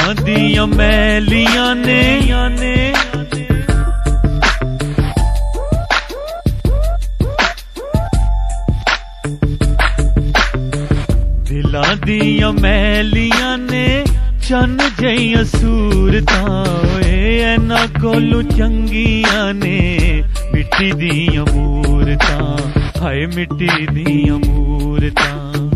दियां मैलियां ने दिलां दियां मैलियां ने चन्न जइयां सूरतां इन्हां कोलों चंगियां ने मिट्टी दियां मूरतां हाय मिट्टी दियां मूरतां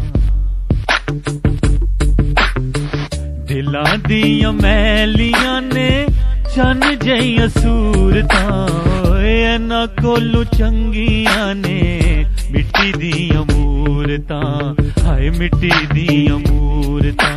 दिलां दियां मैलियां ने चन्न जइयां सूरतां इन्हां कोलों चंगियां ने मिट्टी दियां मूरतां हाय मिट्टी दियां मूरतां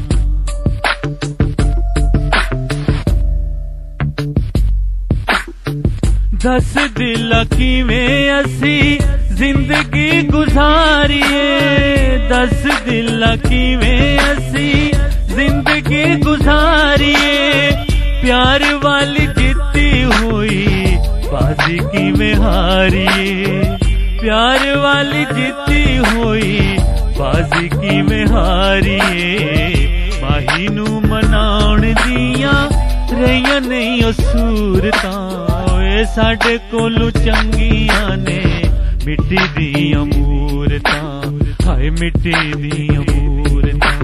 दस दिला किवें असी जिंदगी गुजारिए दस दिला किवें असी जिंदगी गुजारिए प्यार वाली जीती हुई बाजी किवें हारिए प्यार वाली जीती हुई बाजी किवें हारिए माही नू मनाउण दियां रहियां नहीं सूरतां साडे कोलों चंगियां ने मिट्टी दियां मूरतां हाय मिट्टी दियां मूरतां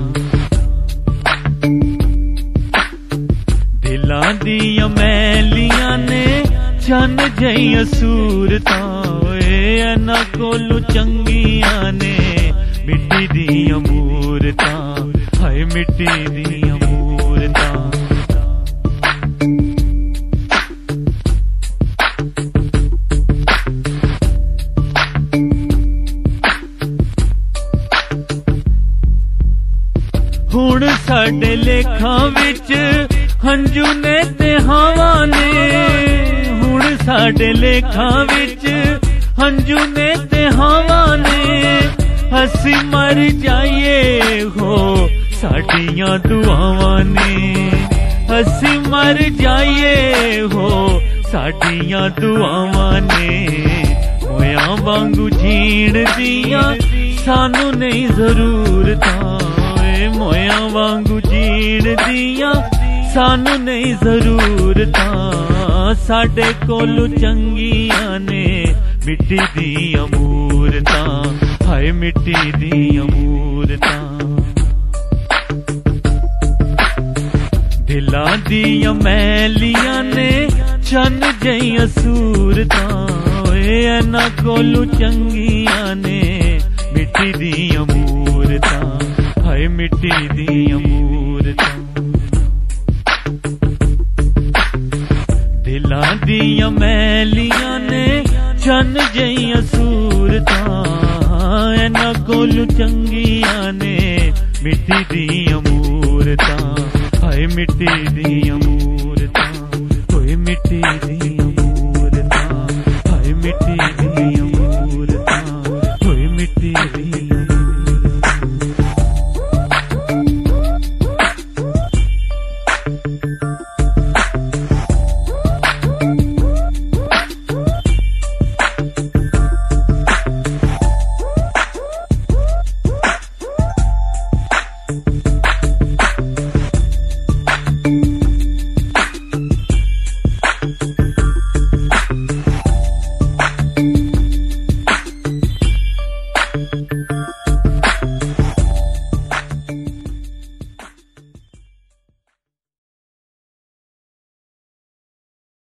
दिलां दियां मैलियां ने चन्न जइयां सूरतां इन्हां कोलों चंगियां ने मिट्टी दियां मूरतां हाय मिट्टी दियां मूरतां हुण साडे लेखां विच हंजू ने ते हवां ने हुण साडे लेखां विच हंजू ने ते हवां ने असी मर जाइए हो साडियां दुआवां ने असी मर जाइए हो साडियां दुआवां ने मोयां वांगू जीण दियां सानू नहीं जरूरतां मोयां वांगू जीण दियां सानू नहीं जरूरतां साडे कोलों चंगियां ने मिट्टी दियां मूरतां हाय मिट्टी दियां मूरतां दिलां दियां मैलियां ने चन्न जइयां सूरतां इन्हां कोलों चंगियां ने मिट्टी दियां मूरतां हाय मिट्टी दियां मूरतां दिलां दियां मैलियां ने चन्न जइयां सूरतां इन्हां कोलों चंगियां ने मिट्टी दियां मूरतां हाय मिट्टी दियां मूरतां होए मिट्टी दियां मूरतां हाय मिट्टी दियां मूरतां होए मिट्टी दियां